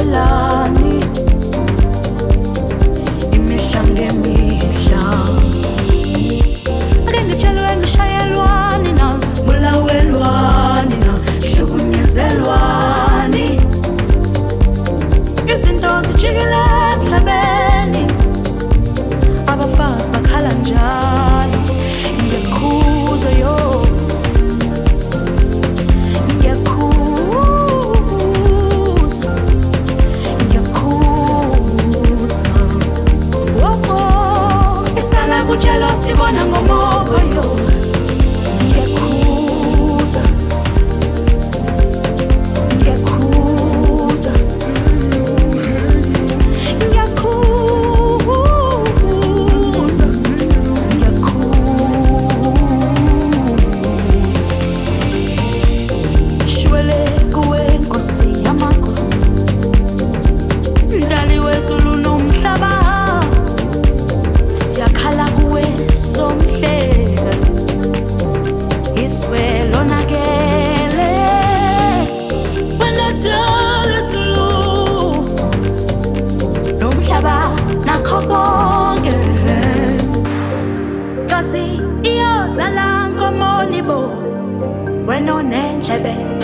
singamelani imihla ngemihla. Ake ngitshelwe ngishayelwani na bulawelwani na hlukunyezelwani, izinto zijikile emhlabeni, abafazi bakhala njalo. Ngiyakhuza yo, ngiyakhuza, ngiyakhuza. Oh, isala kutshela sibona ngomobo yo. Ngiyakhuza, ngiyakhuza, ngiyakhuza, ngiyakhuza. Shwele kuwe Nkosi yamakhosi, Mdali wezulu nomhlaba, siyakhala kuwe somhlekazi, izwe lonakele. Wena dala izulu nomhlaba nakho konke, Nkosi iyozala nkomoni bo, wena onendlebe